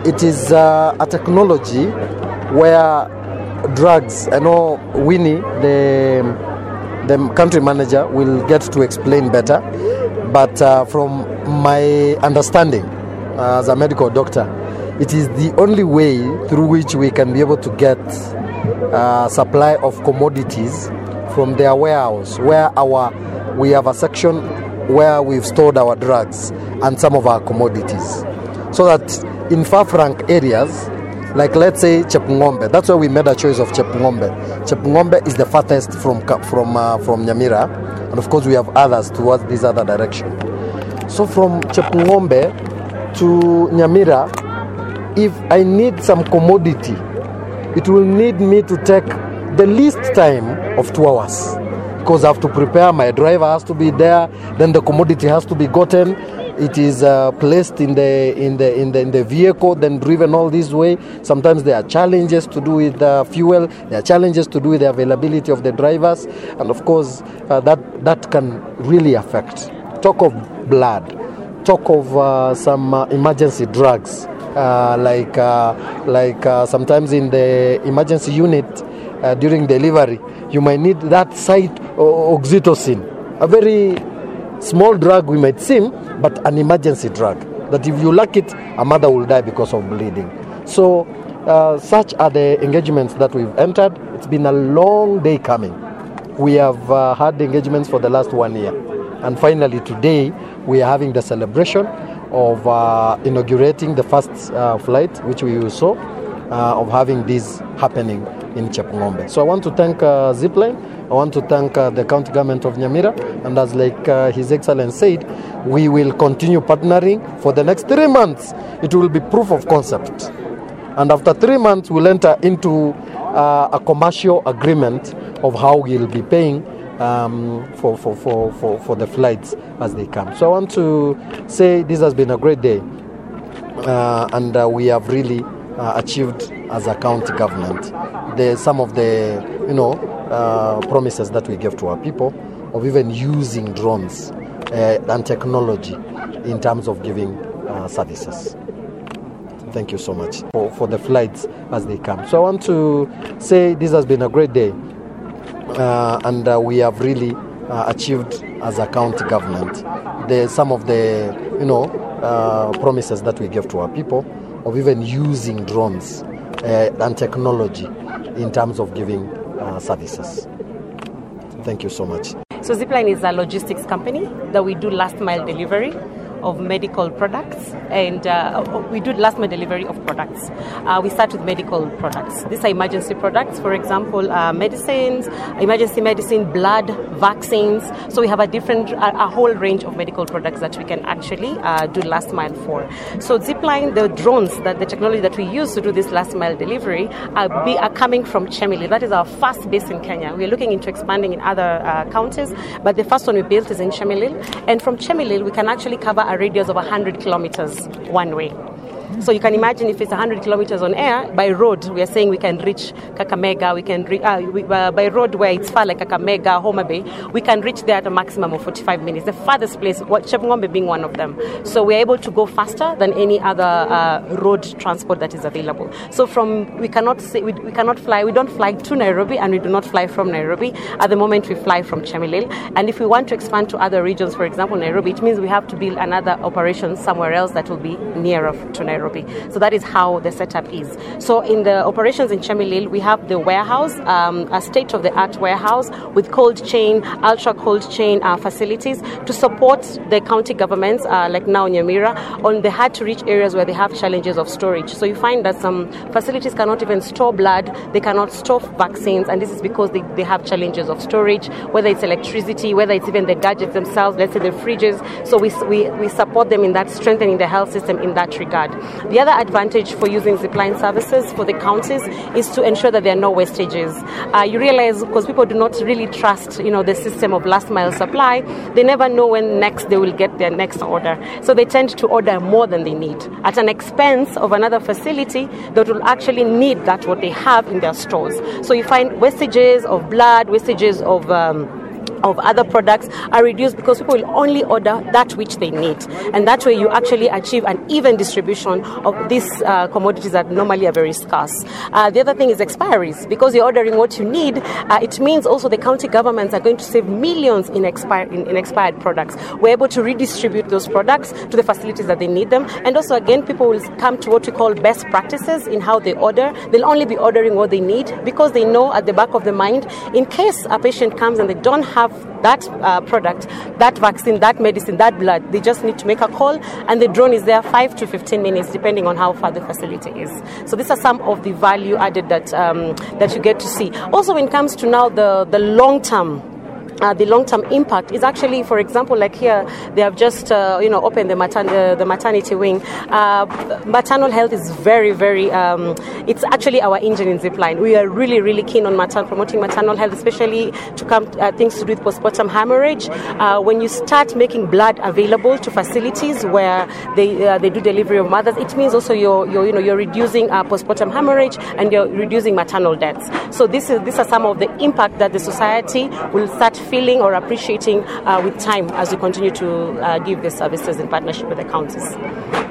it is a technology where drugs, I know Winnie, the country manager, will get to explain better, but from my understanding as a medical doctor, it is the only way through which we can be able to get supply of commodities from their warehouse, where we have a section where we've stored our drugs and some of our commodities, so that in far-flung areas, like let's say Chepng'ombe, that's why we made a choice of Chepng'ombe. Chepng'ombe is the farthest from Nyamira, and of course we have others towards this other direction. So from Chepng'ombe to Nyamira, if I need some commodity, it will need me to take the least time of 2 hours, because I have to prepare, my driver has to be there, then the commodity has to be gotten. It is placed in the vehicle, then driven all this way. Sometimes there are challenges to do with fuel. There are challenges to do with the availability of the drivers, and of course that can really affect. Talk of blood, talk of some emergency drugs, like sometimes in the emergency unit during delivery, you might need that site oxytocin, a very small drug we might seem, but an emergency drug that if you lack it, a mother will die because of bleeding. So such are the engagements that we've entered. It's been a long day coming. We have had engagements for the last 1 year, and finally today we are having the celebration of inaugurating the first flight, which we saw, of having this happening in Chepng'ombe. So I want to thank Zipline. I want to thank the county government of Nyamira, and as His Excellency said, we will continue partnering for the next 3 months. It will be proof of concept, and after 3 months we'll enter into a commercial agreement of how we'll be paying for the flights as they come. So I want to say this has been a great day, and we have really achieved as a county government some of the promises that we gave to our people of even using drones and technology in terms of giving services. Thank you so much for the flights as they come. So I want to say this has been a great day, and we have really achieved as a county government some of the promises that we gave to our people of even using drones and technology in terms of giving services. Thank you so much. So Zipline is a logistics company that we do last mile delivery of medical products, and we do last mile delivery of products. We start with medical products. These are emergency products, for example, medicines, emergency medicine, blood, vaccines. So we have a whole range of medical products that we can actually do last mile for. So Zipline, the drones, the technology that we use to do this last mile delivery are coming from Chemelil. That is our first base in Kenya. We're looking into expanding in other counties, but the first one we built is in Chemelil. And from Chemelil, we can actually cover a radius of 100 kilometers one way. So you can imagine if it's 100 kilometers on air, by road, we are saying we can reach Kakamega, by road where it's far like Kakamega, Homa Bay, we can reach there at a maximum of 45 minutes. The farthest place, Chepng'ombe being one of them. So we're able to go faster than any other road transport that is available. So we cannot fly, we don't fly to Nairobi, and we do not fly from Nairobi. At the moment we fly from Chemelil. And if we want to expand to other regions, for example Nairobi, it means we have to build another operation somewhere else that will be nearer to Nairobi. So that is how the setup is. So in the operations in Chemelil, we have the warehouse, a state-of-the-art warehouse with cold chain, ultra cold chain facilities to support the county governments, like now Nyamira, on the hard-to-reach areas where they have challenges of storage. So you find that some facilities cannot even store blood, they cannot store vaccines, and this is because they have challenges of storage, whether it's electricity, whether it's even the gadgets themselves, let's say the fridges. So we support them in that, strengthening the health system in that regard. The other advantage for using Zipline services for the counties is to ensure that there are no wastages. You realize, because people do not really trust, the system of last mile supply, they never know when next they will get their next order. So they tend to order more than they need at an expense of another facility that will actually need what they have in their stores. So you find wastages of blood, wastages of of other products are reduced because people will only order that which they need. And that way you actually achieve an even distribution of these commodities that normally are very scarce. The other thing is expiries. Because you're ordering what you need, it means also the county governments are going to save millions in expired products. We're able to redistribute those products to the facilities that they need them. And also, again, people will come to what we call best practices in how they order. They'll only be ordering what they need because they know at the back of the mind, in case a patient comes and they don't have that product, that vaccine, that medicine, that blood, they just need to make a call and the drone is there 5 to 15 minutes depending on how far the facility is. So these are some of the value added that you get to see. Also, when it comes to now the long-term impact is actually, for example, like here, they have just opened the maternity wing. Maternal health is very, very, it's actually our engine in Zipline. We are really, really keen on promoting maternal health, especially to come things to do with postpartum hemorrhage. When you start making blood available to facilities where they do delivery of mothers, it means also you're reducing postpartum hemorrhage and you're reducing maternal deaths. So these are some of the impact that the society will start feeling or appreciating with time as we continue to give these services in partnership with the counties.